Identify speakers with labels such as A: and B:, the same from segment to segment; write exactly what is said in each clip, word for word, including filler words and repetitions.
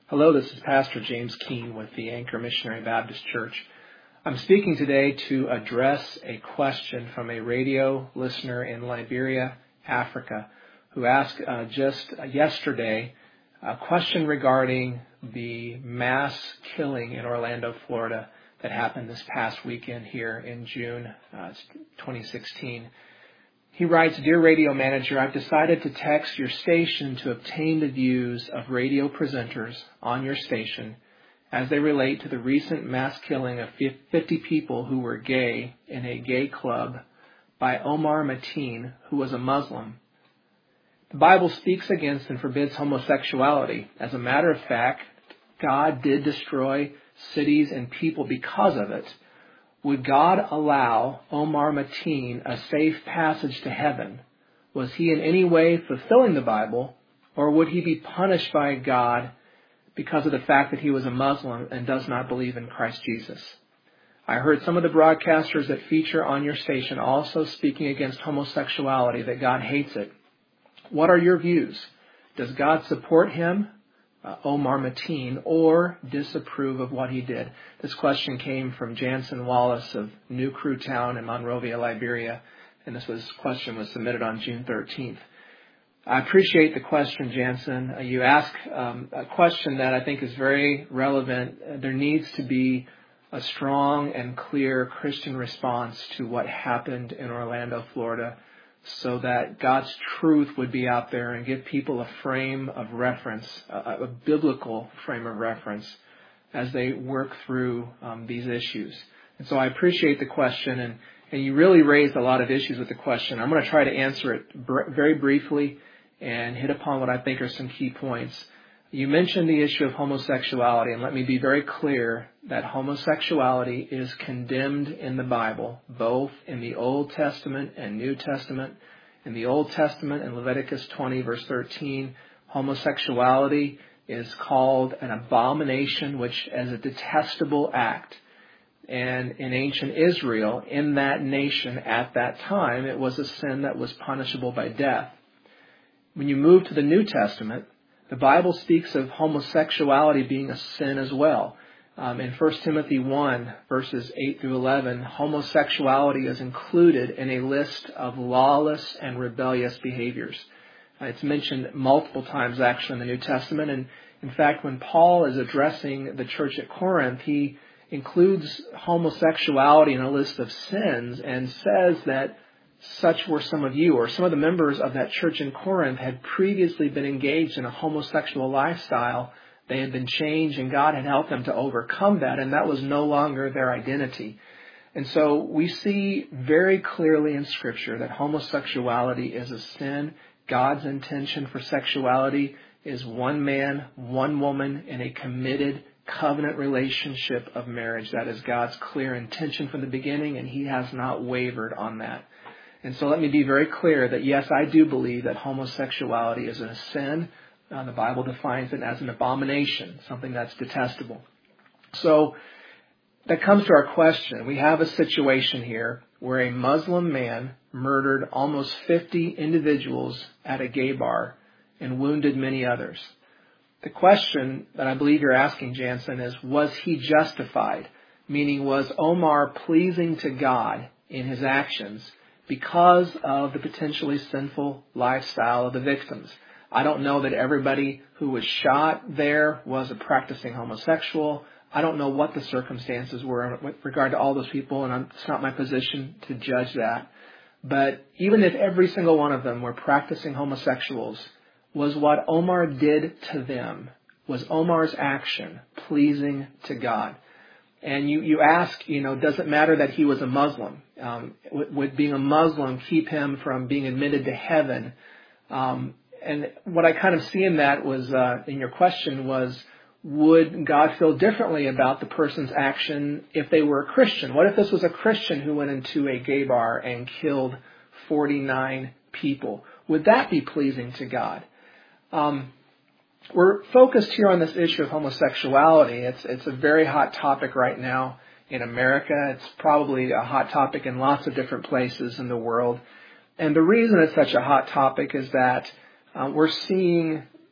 A: Hello, this is Pastor James Keene with the Anchor Missionary Baptist Church. I'm speaking today to address a question from a radio listener in Liberia, Africa, who asked uh, just yesterday a question regarding the mass killing in Orlando, Florida that happened this past weekend here in June uh, twenty sixteen. He writes, "Dear radio manager, I've decided to text your station to obtain the views of radio presenters on your station as they relate to the recent mass killing of fifty people who were gay in a gay club by Omar Mateen, who was a Muslim. The Bible speaks against and forbids homosexuality. As a matter of fact, God did destroy cities and people because of it. Would God allow Omar Mateen a safe passage to heaven? Was he in any way fulfilling the Bible, or would he be punished by God because of the fact that he was a Muslim and does not believe in Christ Jesus? I heard some of the broadcasters that feature on your station also speaking against homosexuality, that God hates it. What are your views? Does God support him, Uh, Omar Mateen, or disapprove of what he did?" This question came from Jansen Wallace of New Crew Town in Monrovia, Liberia, and this was question was submitted on June thirteenth. I appreciate the question, Jansen. Uh, you ask um, a question that I think is very relevant. Uh, there needs to be a strong and clear Christian response to what happened in Orlando, Florida, so that God's truth would be out there and give people a frame of reference, a, a biblical frame of reference as they work through um, these issues. And so I appreciate the question, and, and you really raised a lot of issues with the question. I'm going to try to answer it br- very briefly and hit upon what I think are some key points. You mentioned the issue of homosexuality, and let me be very clear that homosexuality is condemned in the Bible, both in the Old Testament and New Testament. In the Old Testament, in Leviticus twenty, verse thirteen, homosexuality is called an abomination, which is a detestable act. And in ancient Israel, in that nation at that time, it was a sin that was punishable by death. When you move to the New Testament, the Bible speaks of homosexuality being a sin as well. Um, in First Timothy one, verses eight through eleven, homosexuality is included in a list of lawless and rebellious behaviors. Uh, it's mentioned multiple times actually in the New Testament. And in fact, when Paul is addressing the church at Corinth, he includes homosexuality in a list of sins and says that such were some of you, or some of the members of that church in Corinth had previously been engaged in a homosexual lifestyle. They had been changed, and God had helped them to overcome that, and that was no longer their identity. And so we see very clearly in Scripture that homosexuality is a sin. God's intention for sexuality is one man, one woman in a committed covenant relationship of marriage. That is God's clear intention from the beginning, and He has not wavered on that. And so let me be very clear that, yes, I do believe that homosexuality is a sin. Uh, the Bible defines it as an abomination, something that's detestable. So that comes to our question. We have a situation here where a Muslim man murdered almost fifty individuals at a gay bar and wounded many others. The question that I believe you're asking, Jansen, is, was he justified? Meaning, was Omar pleasing to God in his actions because of the potentially sinful lifestyle of the victims? I don't know that everybody who was shot there was a practicing homosexual. I don't know what the circumstances were with regard to all those people, and I'm, it's not my position to judge that. But even if every single one of them were practicing homosexuals, was what Omar did to them, was Omar's action pleasing to God? And you, you ask, you know, does it matter that he was a Muslim? Um, would, would being a Muslim keep him from being admitted to heaven? Um, and what I kind of see in that was, uh, in your question was, would God feel differently about the person's action if they were a Christian? What if this was a Christian who went into a gay bar and killed forty-nine people? Would that be pleasing to God? Um, We're focused here on this issue of homosexuality. It's it's a very hot topic right now in America. It's probably a hot topic in lots of different places in the world. And the reason it's such a hot topic is that uh, we're seeing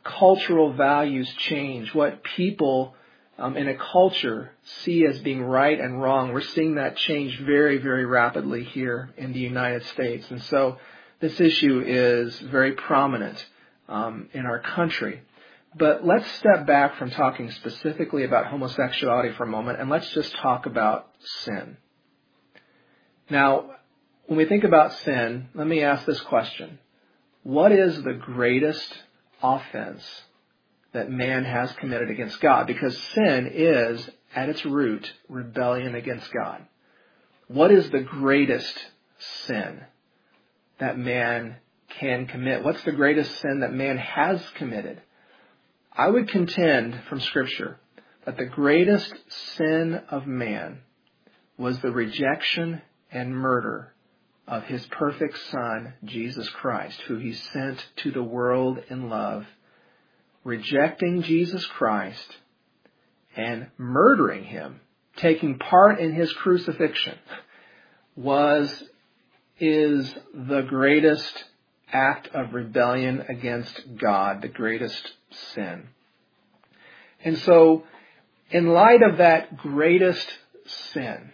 A: cultural values change, what people um, in a culture see as being right and wrong. We're seeing that change very, very rapidly here in the United States. And so this issue is very prominent um, in our country. But let's step back from talking specifically about homosexuality for a moment, and let's just talk about sin. Now, when we think about sin, let me ask this question. What is the greatest offense that man has committed against God? Because sin is, at its root, rebellion against God. What is the greatest sin that man can commit? What's the greatest sin that man has committed? I would contend from Scripture that the greatest sin of man was the rejection and murder of his perfect Son, Jesus Christ, who he sent to the world in love. Rejecting Jesus Christ and murdering him, taking part in his crucifixion, was, is the greatest act of rebellion against God, the greatest sin. And so, in light of that greatest sin,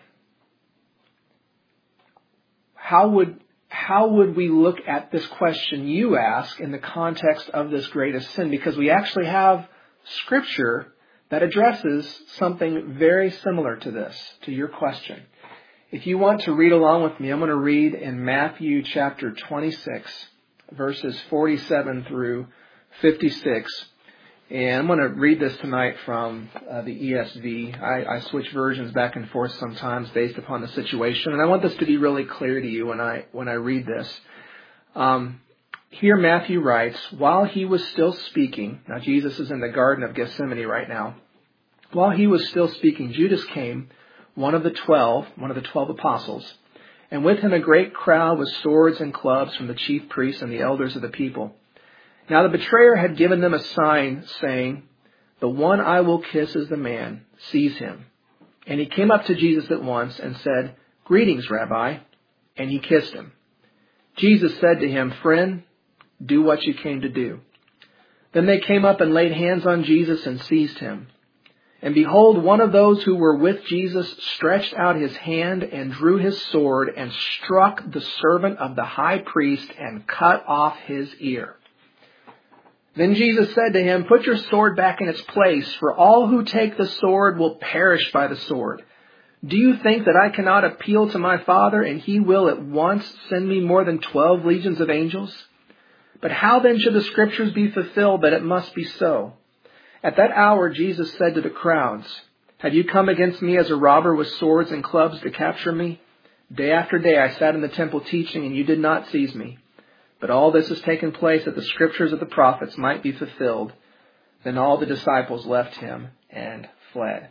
A: how would how would we look at this question you ask in the context of this greatest sin? Because we actually have Scripture that addresses something very similar to this, to your question. If you want to read along with me, I'm going to read in Matthew chapter twenty-six, verses forty-seven through fifty-six. And I'm going to read this tonight from uh, the E S V. I, I switch versions back and forth sometimes based upon the situation. And I want this to be really clear to you when I when I read this. Um, here Matthew writes, while he was still speaking, now Jesus is in the Garden of Gethsemane right now. While he was still speaking, Judas came, one of the twelve, one of the twelve apostles, and with him a great crowd with swords and clubs from the chief priests and the elders of the people. Now the betrayer had given them a sign, saying, the one I will kiss is the man. Seize him. And he came up to Jesus at once and said, greetings, Rabbi. And he kissed him. Jesus said to him, friend, do what you came to do. Then they came up and laid hands on Jesus and seized him. And behold, one of those who were with Jesus stretched out his hand and drew his sword and struck the servant of the high priest and cut off his ear. Then Jesus said to him, put your sword back in its place, for all who take the sword will perish by the sword. Do you think that I cannot appeal to my Father, and he will at once send me more than twelve legions of angels? But how then should the Scriptures be fulfilled that it must be so? At that hour Jesus said to the crowds, have you come against me as a robber with swords and clubs to capture me? Day after day I sat in the temple teaching, and you did not seize me. But all this has taken place that the Scriptures of the prophets might be fulfilled. Then all the disciples left him and fled.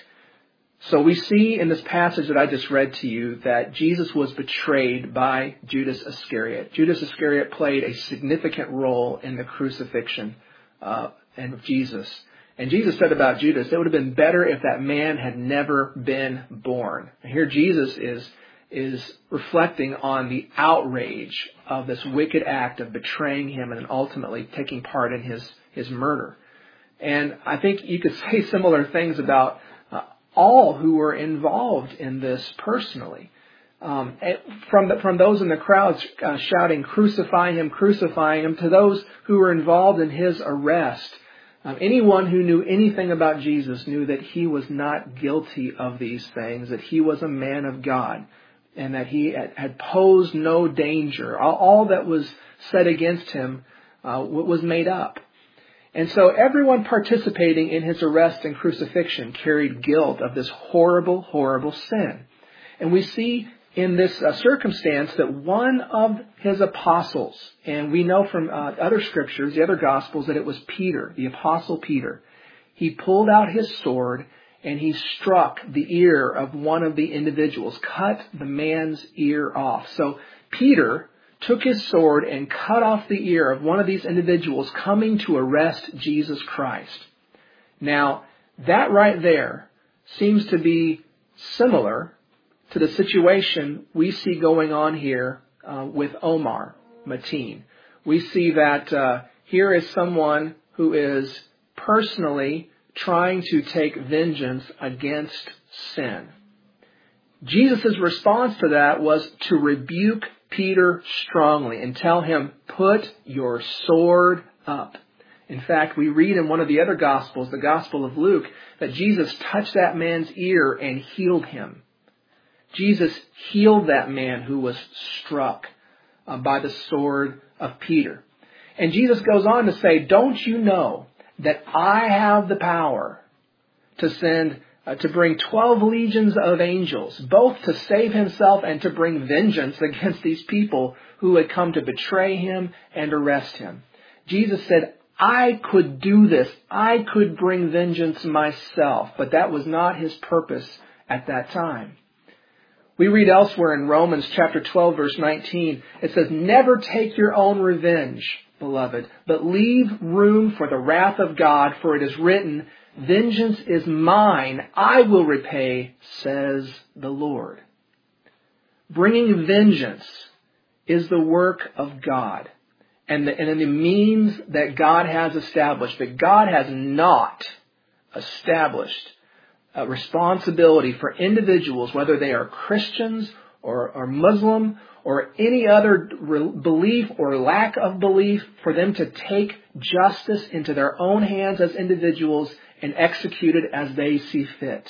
A: So we see in this passage that I just read to you that Jesus was betrayed by Judas Iscariot. Judas Iscariot played a significant role in the crucifixion uh, of Jesus. And Jesus said about Judas, it would have been better if that man had never been born. And here Jesus is is reflecting on the outrage of this wicked act of betraying him and ultimately taking part in his, his murder. And I think you could say similar things about uh, all who were involved in this personally. Um, from the, from those in the crowds uh, shouting, crucify him, crucify him, to those who were involved in his arrest. Um, anyone who knew anything about Jesus knew that he was not guilty of these things, that he was a man of God, and that he had posed no danger. All that was said against him uh, was made up. And so everyone participating in his arrest and crucifixion carried guilt of this horrible, horrible sin. And we see in this uh, circumstance that one of his apostles, and we know from uh, other scriptures, the other gospels, that it was Peter, the apostle Peter. He pulled out his sword and he struck the ear of one of the individuals, cut the man's ear off. So Peter took his sword and cut off the ear of one of these individuals coming to arrest Jesus Christ. Now, that right there seems to be similar to the situation we see going on here uh, with Omar Mateen. We see that uh, here is someone who is personally trying to take vengeance against sin. Jesus' response to that was to rebuke Peter strongly and tell him, put your sword up. In fact, we read in one of the other Gospels, the Gospel of Luke, that Jesus touched that man's ear and healed him. Jesus healed that man who was struck uh, by the sword of Peter. And Jesus goes on to say, don't you know that I have the power to send, uh, to bring twelve legions of angels, both to save himself and to bring vengeance against these people who had come to betray him and arrest him. Jesus said, I could do this. I could bring vengeance myself. But that was not his purpose at that time. We read elsewhere in Romans chapter twelve, verse nineteen, it says, never take your own revenge, beloved, but leave room for the wrath of God, for it is written, vengeance is mine, I will repay, says the Lord. Bringing vengeance is the work of God. And the, and the means that God has established, that God has not established a responsibility for individuals, whether they are Christians or, or Muslim or any other re- belief or lack of belief, for them to take justice into their own hands as individuals and execute it as they see fit.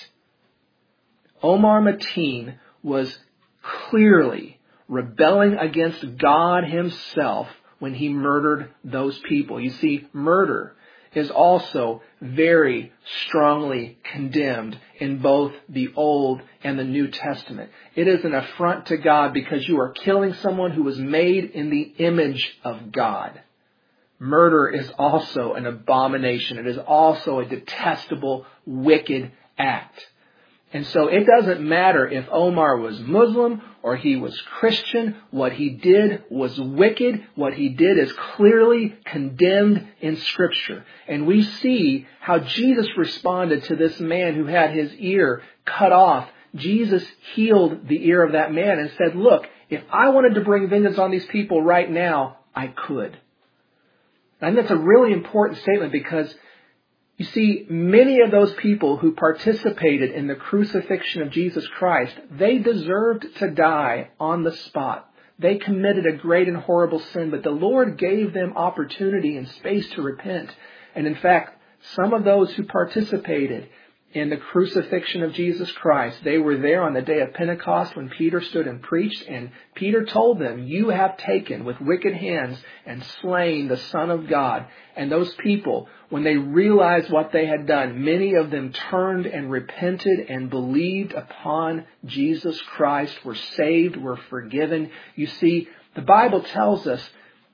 A: Omar Mateen was clearly rebelling against God himself when he murdered those people. You see, murder is also very strongly condemned in both the Old and the New Testament. It is an affront to God because you are killing someone who was made in the image of God. Murder is also an abomination. It is also a detestable, wicked act. And so it doesn't matter if Omar was Muslim or he was Christian. What he did was wicked. What he did is clearly condemned in Scripture. And we see how Jesus responded to this man who had his ear cut off. Jesus healed the ear of that man and said, look, if I wanted to bring vengeance on these people right now, I could. And that's a really important statement because you see, many of those people who participated in the crucifixion of Jesus Christ, they deserved to die on the spot. They committed a great and horrible sin, but the Lord gave them opportunity and space to repent. And in fact, some of those who participated in the crucifixion of Jesus Christ, they were there on the day of Pentecost when Peter stood and preached, and Peter told them, you have taken with wicked hands and slain the Son of God. And those people, when they realized what they had done, many of them turned and repented and believed upon Jesus Christ, were saved, were forgiven. You see, the Bible tells us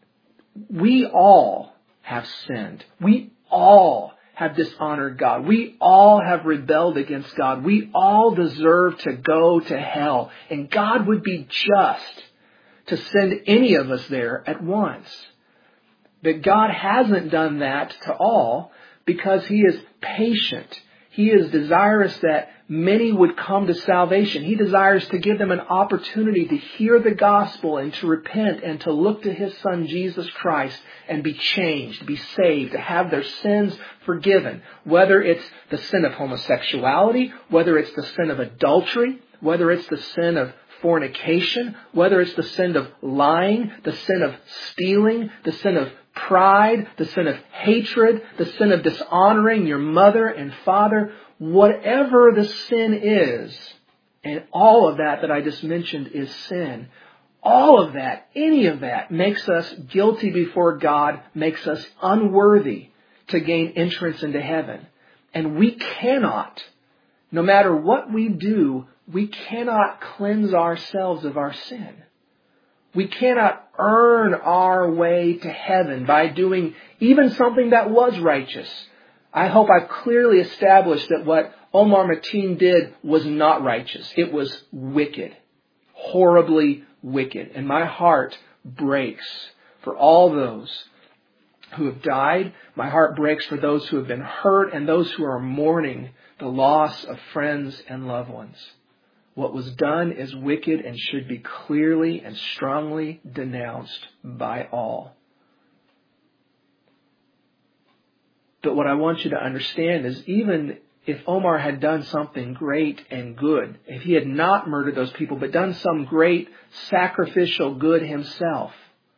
A: we all have sinned. We all have dishonored God. We all have rebelled against God. We all deserve to go to hell. And God would be just to send any of us there at once. But God hasn't done that to all because He is patient. He is desirous that many would come to salvation. He desires to give them an opportunity to hear the gospel and to repent and to look to His Son, Jesus Christ, and be changed, be saved, to have their sins forgiven. Whether it's the sin of homosexuality, whether it's the sin of adultery, whether it's the sin of fornication, whether it's the sin of lying, the sin of stealing, the sin of pride, the sin of hatred, the sin of dishonoring your mother and father, whatever the sin is, and all of that that I just mentioned is sin, all of that, any of that makes us guilty before God, makes us unworthy to gain entrance into heaven. And we cannot, no matter what we do, we cannot cleanse ourselves of our sin. We cannot earn our way to heaven by doing even something that was righteous. I hope I've clearly established that what Omar Mateen did was not righteous. It was wicked, horribly wicked. And my heart breaks for all those who have died. My heart breaks for those who have been hurt and those who are mourning the loss of friends and loved ones. What was done is wicked and should be clearly and strongly denounced by all. But what I want you to understand is even if Omar had done something great and good, if he had not murdered those people, but done some great sacrificial good himself,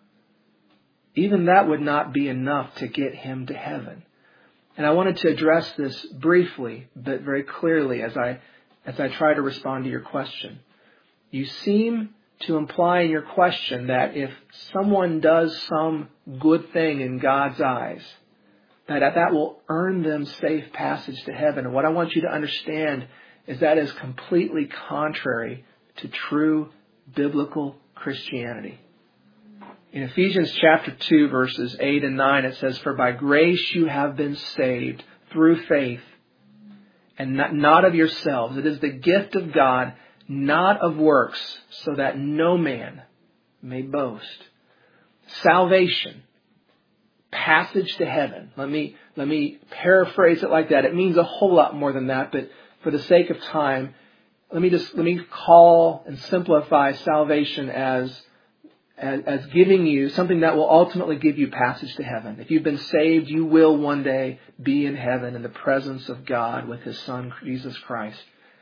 A: even that would not be enough to get him to heaven. And I wanted to address this briefly, but very clearly as I, as I try to respond to your question. You seem to imply in your question that if someone does some good thing in God's eyes, that that will earn them safe passage to heaven. And what I want you to understand is that is completely contrary to true biblical Christianity. In Ephesians chapter two, verses eight and nine, it says, "For by grace you have been saved through faith, and not, not of yourselves. It is the gift of God, not of works, so that no man may boast." Salvation, passage to heaven. Let me, let me paraphrase it like that. It means a whole lot more than that, but for the sake of time, let me just, let me call and simplify salvation as As, as giving you something that will ultimately give you passage to heaven. If you've been saved, you will one day be in heaven in the presence of God with His Son, Jesus Christ.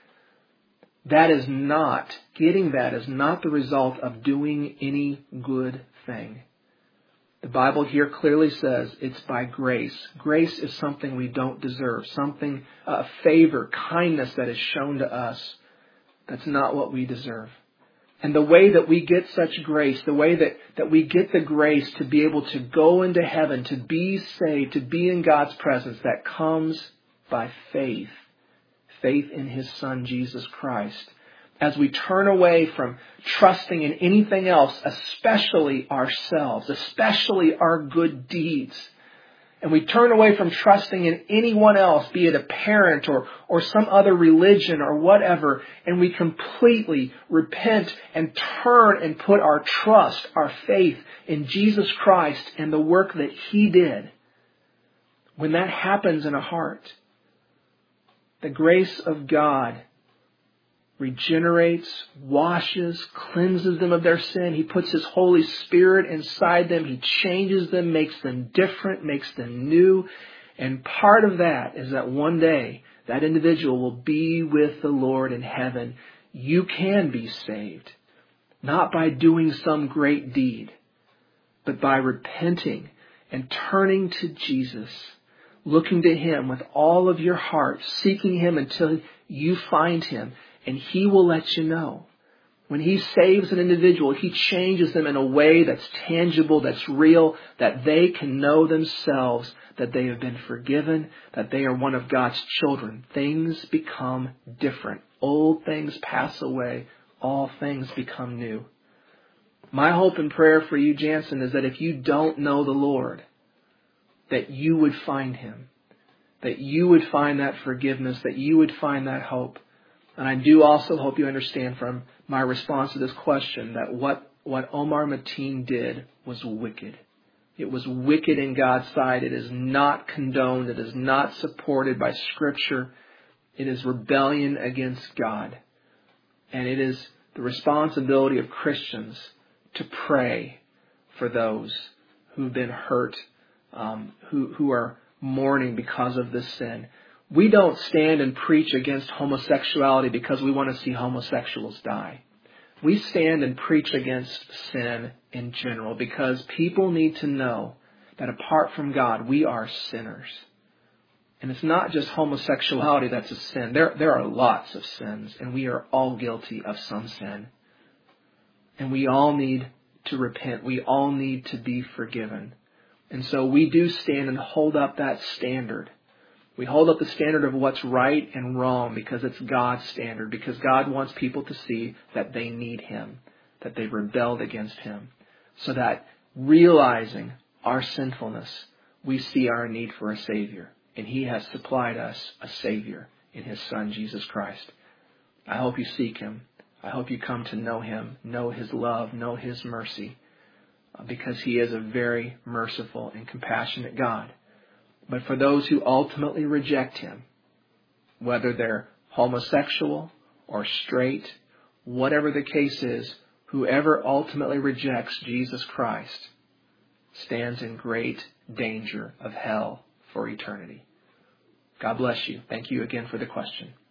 A: That is not, getting that is not the result of doing any good thing. The Bible here clearly says it's by grace. Grace is something we don't deserve, something, a favor, kindness that is shown to us. That's not what we deserve. And the way that we get such grace, the way that, that we get the grace to be able to go into heaven, to be saved, to be in God's presence, that comes by faith. Faith in His Son, Jesus Christ. As we turn away from trusting in anything else, especially ourselves, especially our good deeds, and we turn away from trusting in anyone else, be it a parent or, or some other religion or whatever, and we completely repent and turn and put our trust, our faith in Jesus Christ and the work that He did. When that happens in a heart, the grace of God regenerates, washes, cleanses them of their sin. He puts His Holy Spirit inside them. He changes them, makes them different, makes them new. And part of that is that one day that individual will be with the Lord in heaven. You can be saved, not by doing some great deed, but by repenting and turning to Jesus, looking to Him with all of your heart, seeking Him until you find Him. And He will let you know. When He saves an individual, He changes them in a way that's tangible, that's real, that they can know themselves that they have been forgiven, that they are one of God's children. Things become different. Old things pass away. All things become new. My hope and prayer for you, Jansen, is that if you don't know the Lord, that you would find Him, that you would find that forgiveness, that you would find that hope. And I do also hope you understand from my response to this question that what, what Omar Mateen did was wicked. It was wicked in God's sight. It is not condoned. It is not supported by Scripture. It is rebellion against God. And it is the responsibility of Christians to pray for those who've been hurt, um, who, who are mourning because of this sin. We don't stand and preach against homosexuality because we want to see homosexuals die. We stand and preach against sin in general because people need to know that apart from God, we are sinners. And it's not just homosexuality that's a sin. There, there are lots of sins, and we are all guilty of some sin. And we all need to repent. We all need to be forgiven. And so we do stand and hold up that standard. We hold up the standard of what's right and wrong because it's God's standard, because God wants people to see that they need Him, that they've rebelled against Him, so that realizing our sinfulness, we see our need for a Savior. And He has supplied us a Savior in His Son, Jesus Christ. I hope you seek Him. I hope you come to know Him, know His love, know His mercy, because He is a very merciful and compassionate God. But for those who ultimately reject Him, whether they're homosexual or straight, whatever the case is, whoever ultimately rejects Jesus Christ stands in great danger of hell for eternity? God bless you. Thank you again for the question.